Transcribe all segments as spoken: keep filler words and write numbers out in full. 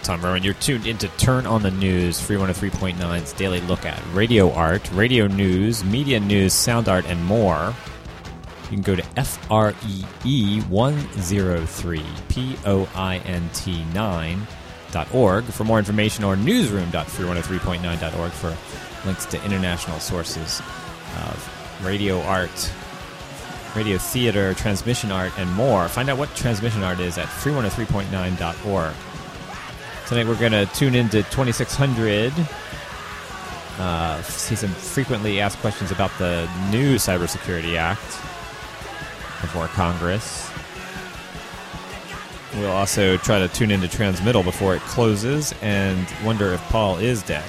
Tom Rowan. You're tuned into Turn on the News, Free one oh three point nine's Daily Look at Radio Art, Radio News, Media News, Sound Art, and more. You can go to F R E E one oh three, P O I N T nine dot org for more information, or newsroom dot free one oh three point nine dot org for links to international sources of radio art, radio theater, transmission art, and more. Find out what transmission art is at free one oh three point nine dot org. Tonight we're going to tune into twenty-six hundred, uh, see some frequently asked questions about the new Cybersecurity Act before Congress. We'll also try to tune into Transmittal before it closes and wonder if Paul is dead.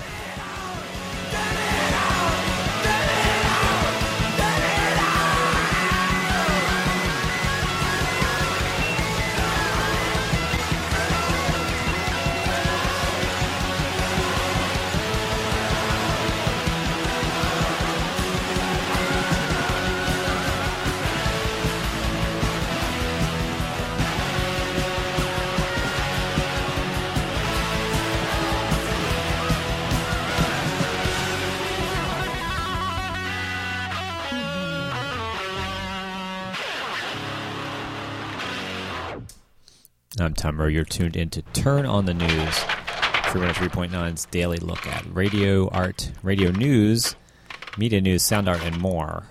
I'm Tom Rowe. You're tuned in to Turn on the News, Free one oh three point nine's Daily Look at Radio Art, Radio News, Media News, Sound Art, and more.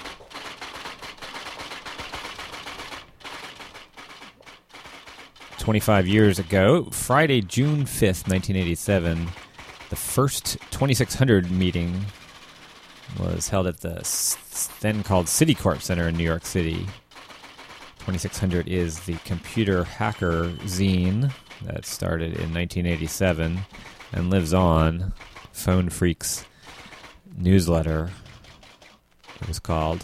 twenty-five years ago, Friday, June fifth, nineteen eighty-seven, the first twenty-six hundred meeting was held at the then called Citicorp Center in New York City. twenty-six hundred is the computer hacker zine that started in nineteen eighty-seven and lives on. Phone Freaks newsletter, it was called.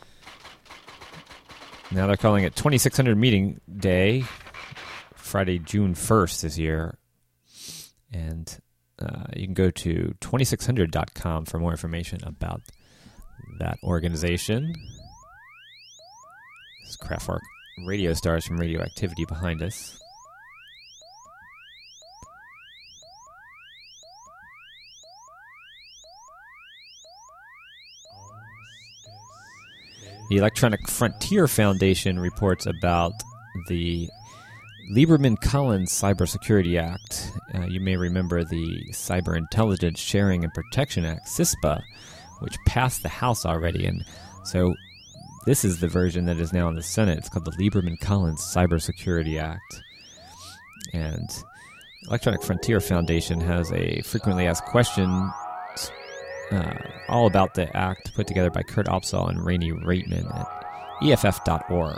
Now they're calling it twenty-six hundred Meeting Day, Friday, June first this year. And uh, you can go to twenty-six hundred dot com for more information about that organization. This is Kraftwerk Radio Stars from Radioactivity behind us. The Electronic Frontier Foundation reports about the Lieberman-Collins Cybersecurity Act. Uh, you may remember the Cyber Intelligence Sharing and Protection Act, CISPA, which passed the House already. And so this is the version that is now in the Senate. It's called the Lieberman-Collins Cybersecurity Act. And Electronic Frontier Foundation has a frequently asked question uh, all about the act put together by Kurt Opsahl and Rainey Reitman at E F F dot org.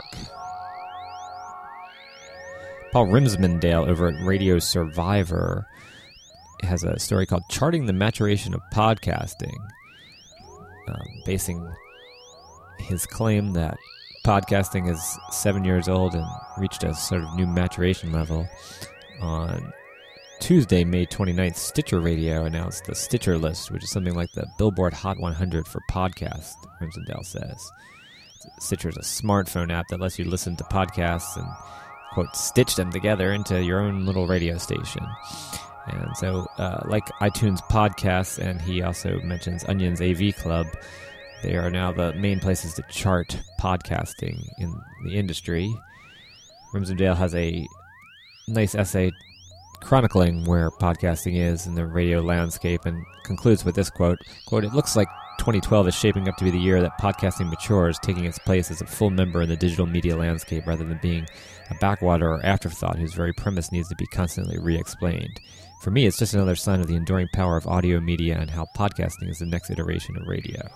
Paul Rimsmondale over at Radio Survivor has a story called Charting the Maturation of Podcasting, um, basing his claim that podcasting is seven years old and reached a sort of new maturation level. On Tuesday, May twenty-ninth, Stitcher Radio announced the Stitcher List, which is something like the Billboard Hot one hundred for podcasts, Rimsdale says. Stitcher is a smartphone app that lets you listen to podcasts and, quote, stitch them together into your own little radio station. And so, uh, like iTunes Podcasts, and he also mentions Onion's A V Club, they are now the main places to chart podcasting in the industry. Rimsdale has a nice essay chronicling where podcasting is in the radio landscape and concludes with this quote, quote, "It looks like twenty twelve is shaping up to be the year that podcasting matures, taking its place as a full member in the digital media landscape rather than being a backwater or afterthought whose very premise needs to be constantly re-explained. For me, it's just another sign of the enduring power of audio media and how podcasting is the next iteration of radio."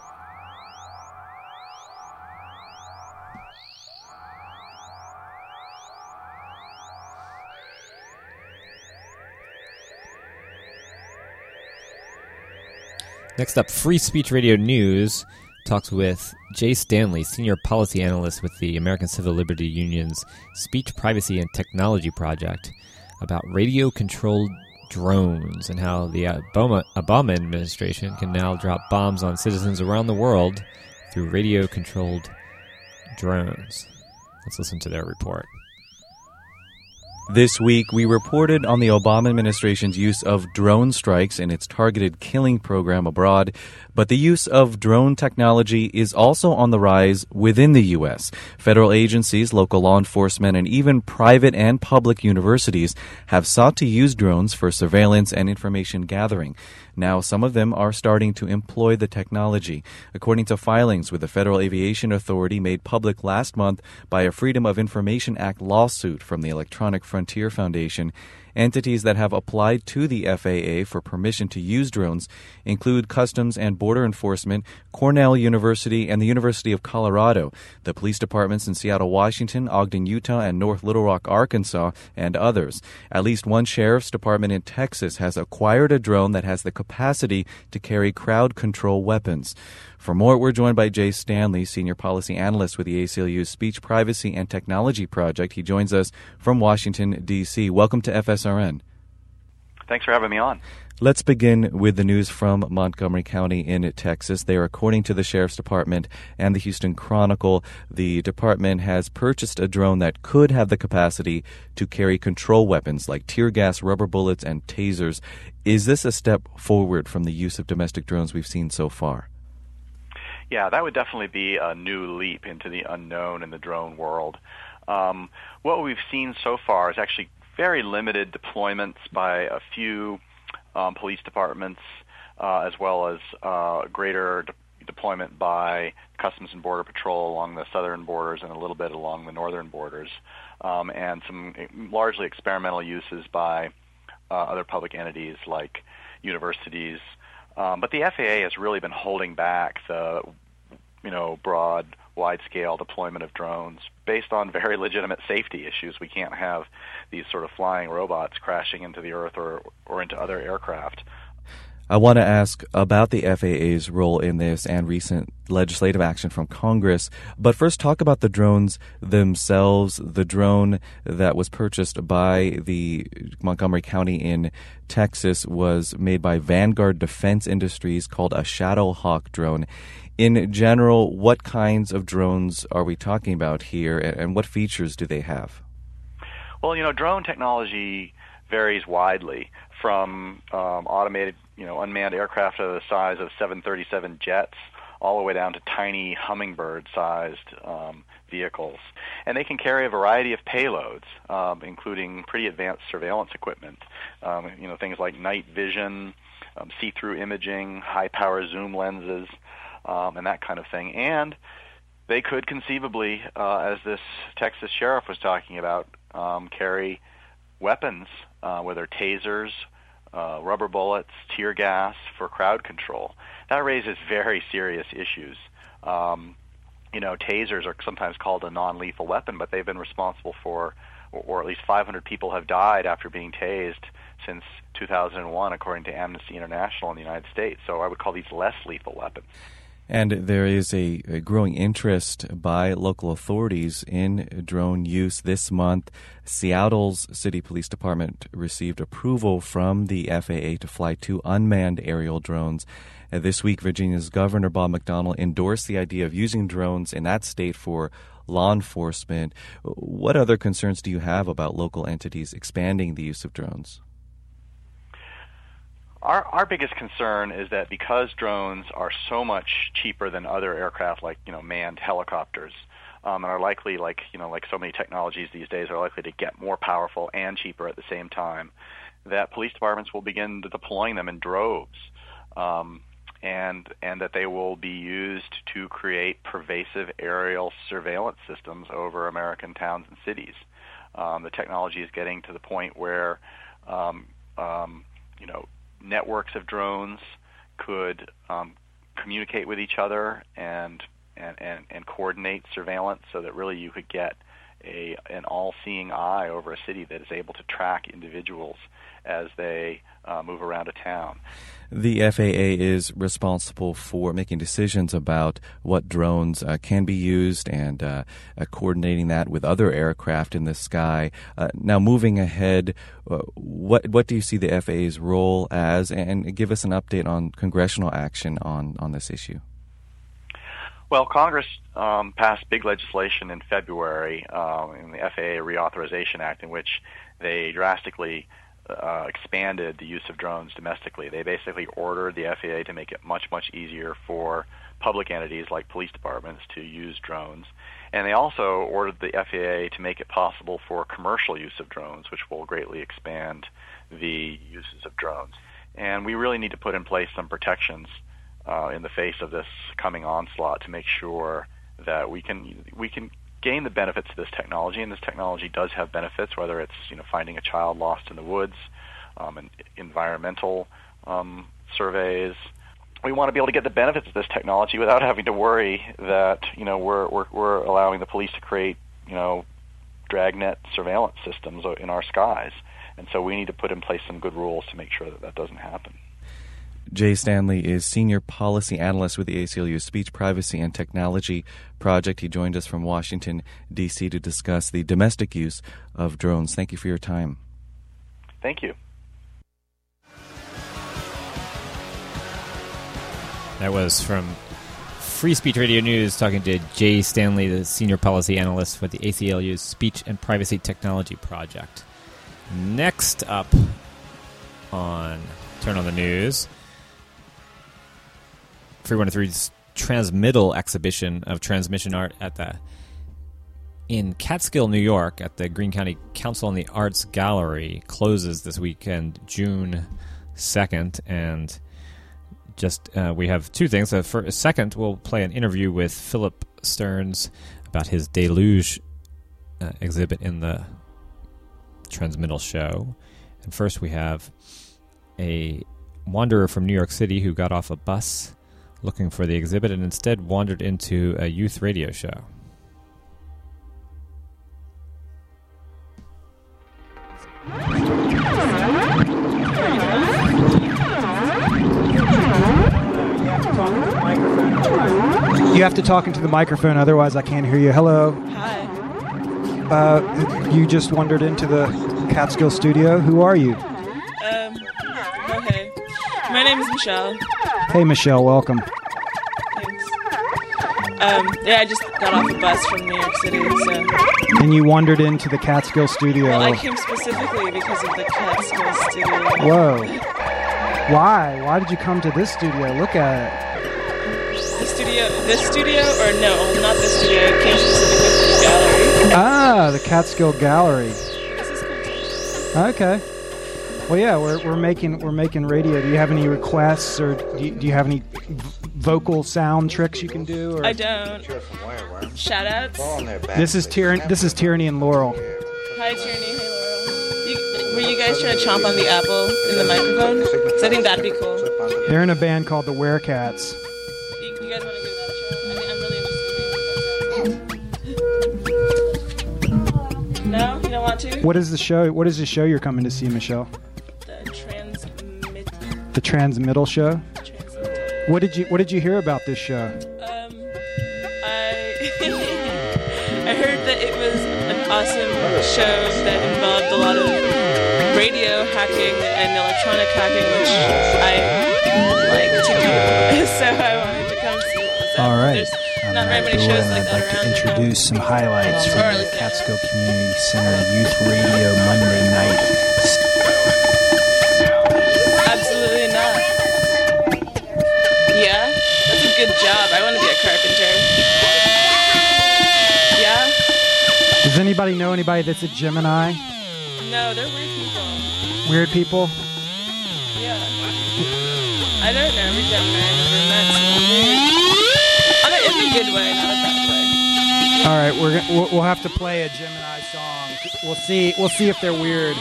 Next up, Free Speech Radio News talks with Jay Stanley, Senior Policy Analyst with the American Civil Liberty Union's Speech, Privacy, and Technology Project, about radio-controlled drones and how the Obama, Obama administration can now drop bombs on citizens around the world through radio-controlled drones. Let's listen to their report. This week, we reported on the Obama administration's use of drone strikes in its targeted killing program abroad. But the use of drone technology is also on the rise within the U S. Federal agencies, local law enforcement, and even private and public universities have sought to use drones for surveillance and information gathering. Now, some of them are starting to employ the technology. According to filings with the Federal Aviation Authority made public last month by a Freedom of Information Act lawsuit from the Electronic Frontier Foundation, entities that have applied to the F A A for permission to use drones include Customs and Border Enforcement, Cornell University, and the University of Colorado, the police departments in Seattle, Washington, Ogden, Utah, and North Little Rock, Arkansas, and others. At least one sheriff's department in Texas has acquired a drone that has the capacity to carry crowd control weapons. For more, we're joined by Jay Stanley, Senior Policy Analyst with the A C L U's Speech Privacy and Technology Project. He joins us from Washington, D C Welcome to F S R N. Thanks for having me on. Let's begin with the news from Montgomery County in Texas. There, according to the Sheriff's Department and the Houston Chronicle, the department has purchased a drone that could have the capacity to carry control weapons like tear gas, rubber bullets, and tasers. Is this a step forward from the use of domestic drones we've seen so far? Yeah, that would definitely be a new leap into the unknown in the drone world. Um, what we've seen so far is actually very limited deployments by a few um, police departments, uh, as well as uh, greater de- deployment by Customs and Border Patrol along the southern borders and a little bit along the northern borders, um, and some largely experimental uses by uh, other public entities like universities. Um, but the F A A has really been holding back the, you know, broad, wide-scale deployment of drones based on very legitimate safety issues. We can't have these sort of flying robots crashing into the earth or, or into other aircraft. I want to ask about the F A A's role in this and recent legislative action from Congress. But first, talk about the drones themselves. The drone that was purchased by the Montgomery County in Texas was made by Vanguard Defense Industries, called a Shadowhawk drone. In general, what kinds of drones are we talking about here, and what features do they have? Well, you know, drone technology varies widely from um, automated, you know, unmanned aircraft of the size of seven thirty-seven jets all the way down to tiny hummingbird-sized um, vehicles. And they can carry a variety of payloads, um, including pretty advanced surveillance equipment, um, you know, things like night vision, um, see-through imaging, high-power zoom lenses, um, and that kind of thing. And they could conceivably, uh, as this Texas sheriff was talking about, um, carry weapons, uh, whether tasers, uh, rubber bullets, tear gas for crowd control. That raises very serious issues. Um, you know, tasers are sometimes called a non-lethal weapon, but they've been responsible for, or at least five hundred people have died after being tased since two thousand one, according to Amnesty International in the United States. So I would call these less lethal weapons. And there is a, a growing interest by local authorities in drone use. This month, Seattle's City Police Department received approval from the F A A to fly two unmanned aerial drones. Uh, this week, Virginia's Governor Bob McDonnell endorsed the idea of using drones in that state for law enforcement. What other concerns do you have about local entities expanding the use of drones? Our our biggest concern is that because drones are so much cheaper than other aircraft, like, you know, manned helicopters, um, and are likely, like, you know, like so many technologies these days, are likely to get more powerful and cheaper at the same time, that police departments will begin deploying them in droves, um, and and that they will be used to create pervasive aerial surveillance systems over American towns and cities. Um, the technology is getting to the point where, um, um, you know, networks of drones could um, communicate with each other and, and, and, and coordinate surveillance so that really you could get a an all-seeing eye over a city that is able to track individuals as they uh, move around a town. The F A A is responsible for making decisions about what drones uh, can be used and uh, uh, coordinating that with other aircraft in the sky. Uh, now, moving ahead, uh, what what do you see the F A A's role as? And give us an update on congressional action on, on this issue. Well, Congress um, passed big legislation in February um, in the F A A Reauthorization Act, in which they drastically uh, expanded the use of drones domestically. They basically ordered the F A A to make it much, much easier for public entities like police departments to use drones. And they also ordered the F A A to make it possible for commercial use of drones, which will greatly expand the uses of drones. And we really need to put in place some protections uh, in the face of this coming onslaught to make sure that we can we can gain the benefits of this technology. And this technology does have benefits, whether it's you know finding a child lost in the woods, um, and environmental um, surveys. We want to be able to get the benefits of this technology without having to worry that you know we're we're, we're allowing the police to create you know dragnet surveillance systems in our skies, and so we need to put in place some good rules to make sure that that doesn't happen. Jay Stanley is Senior Policy Analyst with the A C L U Speech Privacy and Technology Project. He joined us from Washington, D C to discuss the domestic use of drones. Thank you for your time. Thank you. That was from Free Speech Radio News, talking to Jay Stanley, the Senior Policy Analyst with the A C L U's Speech and Privacy Technology Project. Next up on Turn on the News, Free one oh three's Transmittal exhibition of transmission art at the in Catskill, New York, at the Greene County Council on the Arts Gallery closes this weekend, June second, and Just uh, we have two things. Uh, for a second, we'll play an interview with Philip Stearns about his Deluge uh, exhibit in the Transmittal show. And first, we have a wanderer from New York City who got off a bus looking for the exhibit and instead wandered into a youth radio show. You have to talk into the microphone, otherwise I can't hear you. Hello. Hi. Uh, you just wandered into the Catskill studio. Who are you? Um, okay. My name is Michelle. Hey, Michelle, welcome. Thanks. Um, yeah, I just got off a bus from New York City, so... And you wandered into the Catskill studio. Well, I came specifically because of the Catskill studio. Whoa. Why? Why did you come to this studio? Look at it. The studio, this studio, or no, not this studio, it came specifically for the gallery. Ah, the Catskill Gallery. This is cool. Okay. Well, yeah, we're we're making we're making radio. Do you have any requests, or do you, do you have any v- vocal sound tricks you can do? Or? I don't. Shout outs. This is tyranny. This is Tyranny and Laurel. Hi, Tyranny. Hey, Laurel. You, were you guys trying to chomp on the apple in the microphone? Because I think that'd be cool. They're in a band called the Werecats. You, you guys want to give that a try? I mean, I'm really interested in what that sounds. No, you don't want to? What is the show? What is the show you're coming to see, Michelle? The transmit. The Transmittal show. Transmittal. What did you What did you hear about this show? Um, I I heard that it was an awesome show that involved a lot of radio hacking and electronic hacking, which I like to do. So I wanted to come see what was up. All right. There's I'm not very Matt many Doyle, shows and like I'd that like to around. introduce some highlights Or from at the least- Catskill Community Center Youth Radio Monday night. Absolutely not. Yeah? That's a good job. I want to be a carpenter. Yeah? Does anybody know anybody that's a Gemini? No, they're weird people. Weird people? Yeah. I don't know. Every Gemini I've ever met's weird. On a, in a good way, not a bad way. All right, we're gonna, we'll, we'll have to play a Gemini song. We'll see. We'll see if they're weird.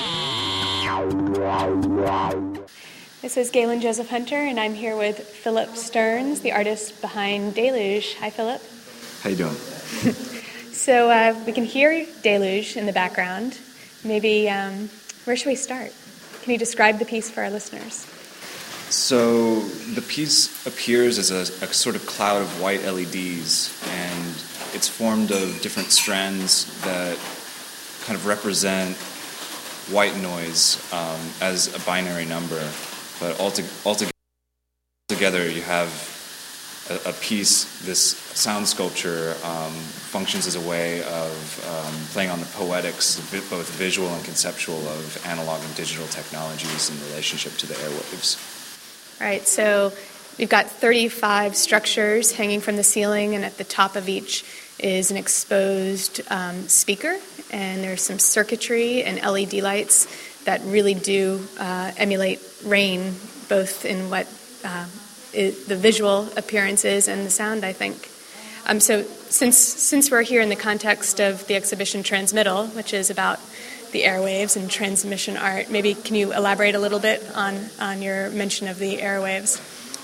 This is Galen Joseph Hunter, and I'm here with Philip Stearns, the artist behind Deluge. Hi, Philip. How you doing? So uh, we can hear Deluge in the background. Maybe, um, where should we start? Can you describe the piece for our listeners? So the piece appears as a, a sort of cloud of white L E Ds, and it's formed of different strands that kind of represent white noise um, as a binary number. But altogether, altogether you have a, a piece, this sound sculpture, um, functions as a way of um, playing on the poetics, both visual and conceptual, of analog and digital technologies in relationship to the airwaves. All right, so we've got thirty-five structures hanging from the ceiling, and at the top of each is an exposed um, speaker, and there's some circuitry and L E D lights that really do uh, emulate rain, both in what uh, is the visual appearances and the sound, I think. Um, so since since we're here in the context of the exhibition Transmittal, which is about the airwaves and transmission art, maybe can you elaborate a little bit on, on your mention of the airwaves?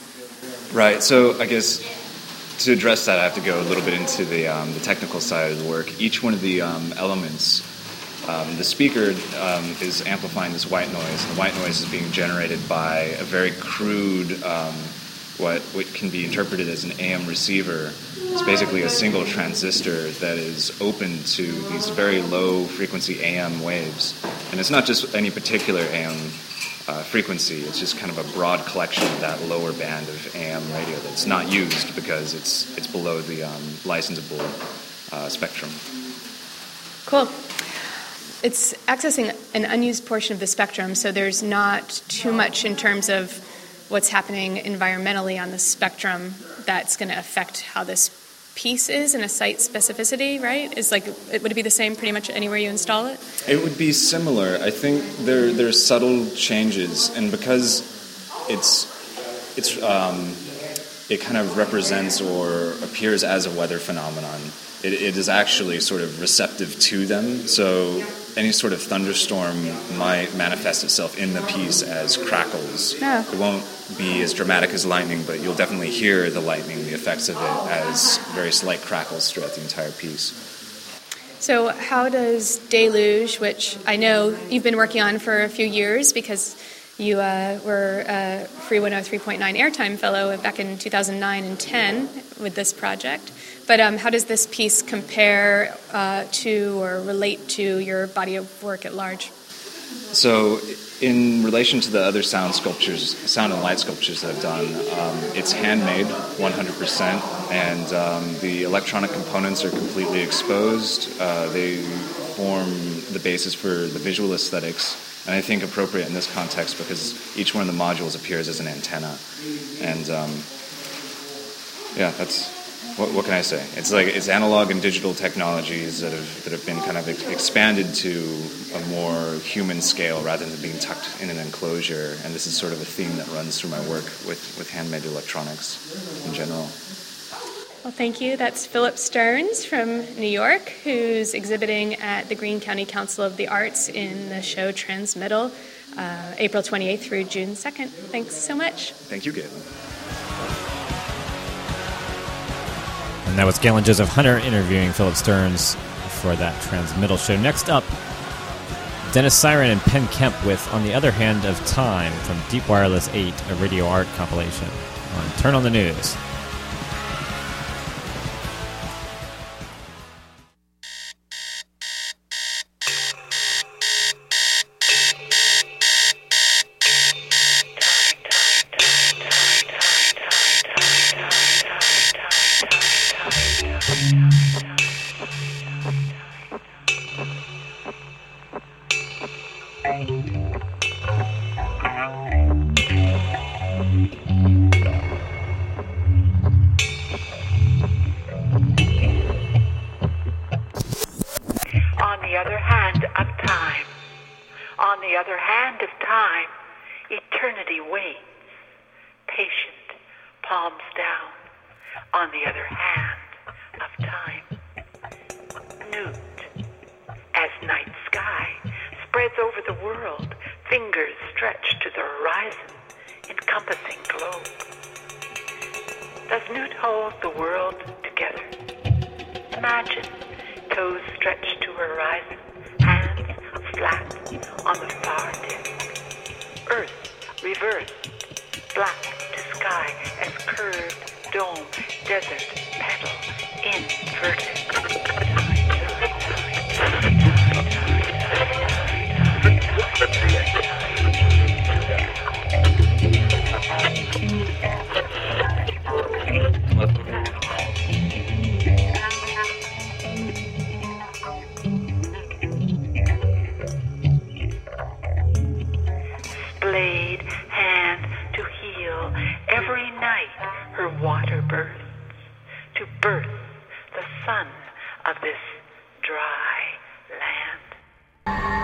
Right, so I guess to address that, I have to go a little bit into the, um, the technical side of the work. Each one of the um, elements, um, the speaker um, is amplifying this white noise, and the white noise is being generated by a very crude, um, what, what can be interpreted as an A M receiver. It's basically a single transistor that is open to these very low frequency A M waves. And it's not just any particular A M uh, frequency, it's just kind of a broad collection of that lower band of A M radio that's not used because it's it's below the um, licensable uh, spectrum. Cool. It's accessing an unused portion of the spectrum, so there's not too much in terms of what's happening environmentally on the spectrum that's going to affect how this piece is in a site specificity, right? Is like, it would it be the same pretty much anywhere you install it? It would be similar. I think there there's subtle changes, and because it's it's um, it kind of represents or appears as a weather phenomenon, it, it is actually sort of receptive to them. So any sort of thunderstorm might manifest itself in the piece as crackles. Yeah. It won't be as dramatic as lightning, but you'll definitely hear the lightning, the effects of it, as very slight crackles throughout the entire piece. So how does Deluge, which I know you've been working on for a few years because you uh, were a Free one oh three point nine Airtime Fellow back in two thousand nine and ten with this project, but um, how does this piece compare uh, to or relate to your body of work at large? So in relation to the other sound sculptures, sound and light sculptures that I've done, um, it's handmade one hundred percent, and um, the electronic components are completely exposed. Uh, they form the basis for the visual aesthetics, and I think appropriate in this context because each one of the modules appears as an antenna. And um, yeah, that's... What, what can I say? It's like it's analog and digital technologies that have that have been kind of ex- expanded to a more human scale rather than being tucked in an enclosure. And this is sort of a theme that runs through my work with, with handmade electronics in general. Well, thank you. That's Philip Stearns from New York, who's exhibiting at the Greene County Council of the Arts in the show Transmittal, uh, April twenty-eighth through June second. Thanks so much. Thank you, Galen. And that was Galen Joseph Hunter interviewing Philip Stearns for that Transmittal show. Next up, Dennis Siren and Penn Kemp with On the Other Hand of Time from Deep Wireless eight, a radio art compilation on Turn on the News. birth, the sun of this dry land.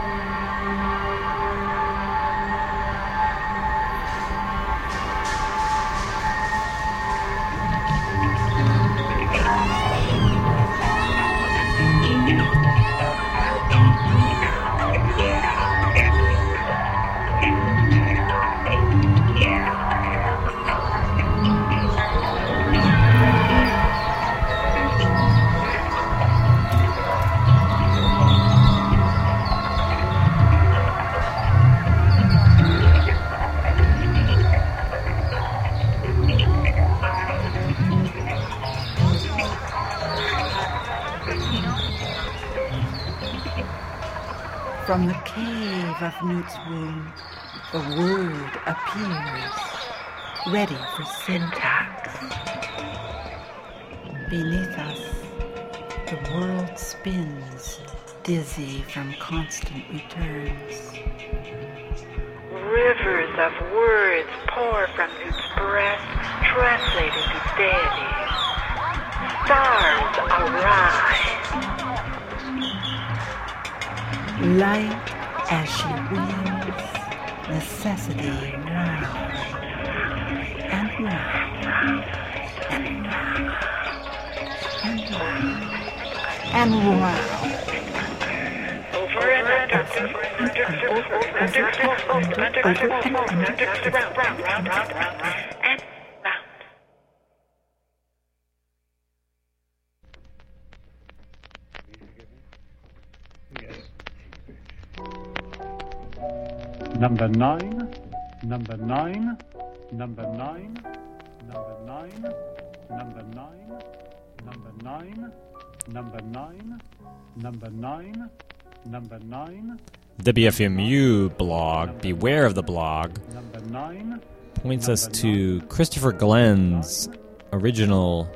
From the cave of Newt's womb, the word appears, ready for syntax. Beneath us, the world spins, dizzy from constant returns. Rivers of words pour from Newt's breast, translated to deities. Stars arise. Light as she wheels, necessity round and round and round and round and round. Over and under, over and under, over and under, over and under, round, round, round, round, round, and round. Number nine, number nine, number nine, number nine, number nine, number nine, number nine, number nine, number nine. W F M U blog, Beware of the Blog, points us to Christopher Glenn's original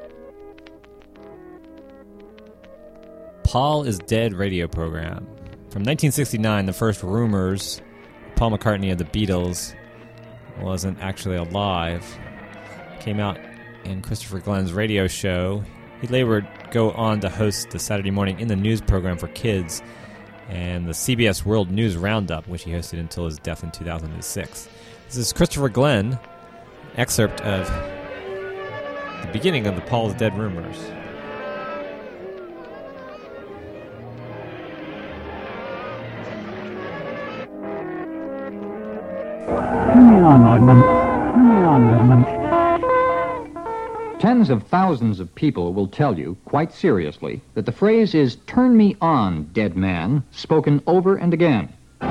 Paul is Dead radio program. From nineteen sixty-nine, the first rumors Paul McCartney of the Beatles wasn't actually alive came out in Christopher Glenn's radio show. He later would go on to host the Saturday Morning in the News program for kids and the C B S World News Roundup, which he hosted until his death in two thousand six. This is Christopher Glenn, excerpt of the beginning of the Paul is Dead rumors. Tens of thousands of people will tell you, quite seriously, that the phrase is, "Turn me on, dead man," spoken over and again.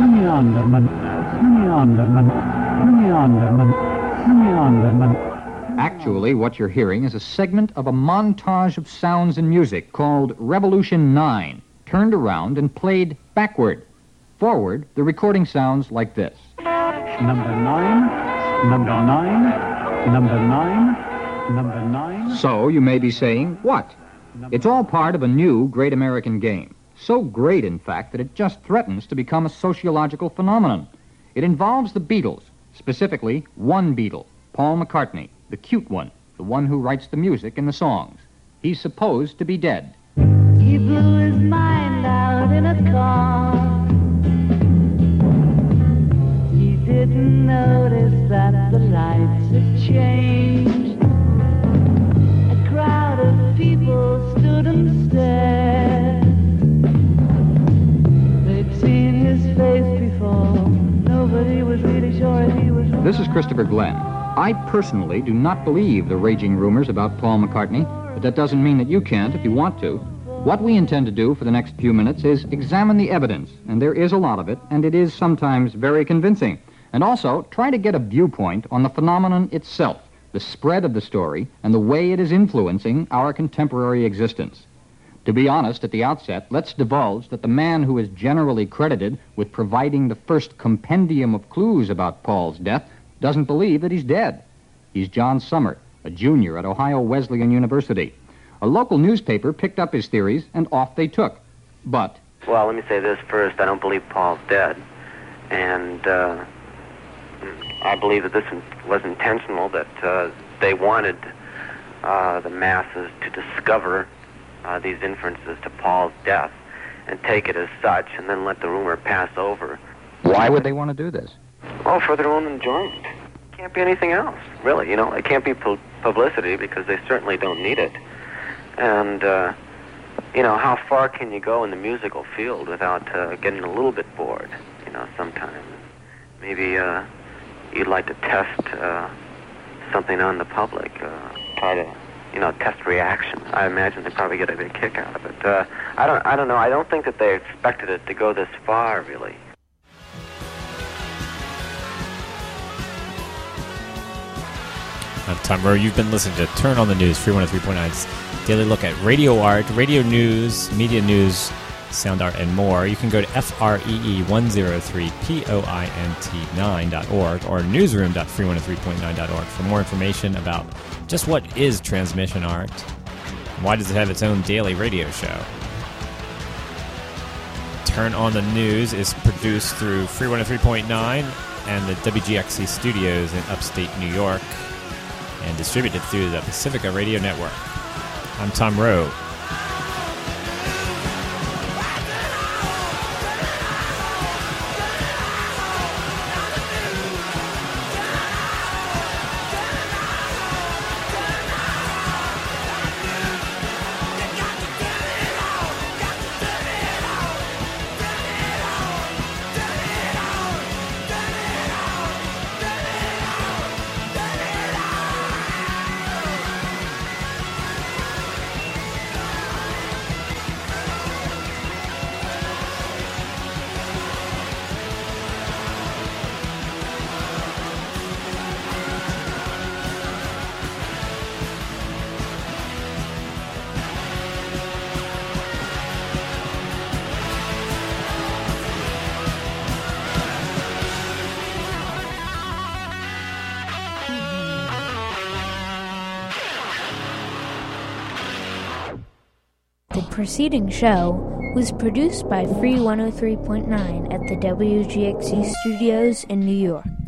Actually, what you're hearing is a segment of a montage of sounds and music called Revolution nine, turned around and played backward. Forward, the recording sounds like this. Number nine, number nine, number nine, number nine. So you may be saying, what? It's all part of a new great American game. So great, in fact, that it just threatens to become a sociological phenomenon. It involves the Beatles, specifically one Beatle, Paul McCartney, the cute one, the one who writes the music and the songs. He's supposed to be dead. He blew his mind out in a car. He didn't notice that the lights had changed. A crowd of people stood and stared. They'd seen his face before. Nobody was really sure if he was wrong. This is Christopher Glenn. I personally do not believe the raging rumors about Paul McCartney, but that doesn't mean that you can't if you want to. What we intend to do for the next few minutes is examine the evidence, and there is a lot of it, and it is sometimes very convincing. And also try to get a viewpoint on the phenomenon itself, the spread of the story, and the way it is influencing our contemporary existence. To be honest, at the outset, let's divulge that the man who is generally credited with providing the first compendium of clues about Paul's death doesn't believe that he's dead. He's John Summert, a junior at Ohio Wesleyan University. A local newspaper picked up his theories, and off they took. But... Well, let me say this first. I don't believe Paul's dead. And uh, I believe that this was intentional, that uh, they wanted uh, the masses to discover uh, these inferences to Paul's death and take it as such and then let the rumor pass over. Why would they want to do this? Oh, for their own enjoyment. It can't be anything else, really. You know, it can't be pu- publicity because they certainly don't need it. And, uh, you know, how far can you go in the musical field without uh, getting a little bit bored, you know, sometimes? Maybe uh, you'd like to test uh, something on the public, uh, try to, you know, test reaction. I imagine they probably get a big kick out of it. Uh, I don't, I don't know. I don't think that they expected it to go this far, really. I'm Tom Rowe. You've been listening to Turn on the News, Free one oh three point nine's daily look at radio art, radio news, media news, sound art, and more. You can go to F R E E one oh three P O I N T nine dot org or newsroom dot free one oh three point nine dot org for more information about just what is transmission art and why does it have its own daily radio show. Turn on the News is produced through Free one oh three point nine and the W G X C studios in upstate New York and distributed through the Pacifica Radio Network. I'm Tom Rowe. The preceding show was produced by Free one oh three point nine at the W G X C studios in New York.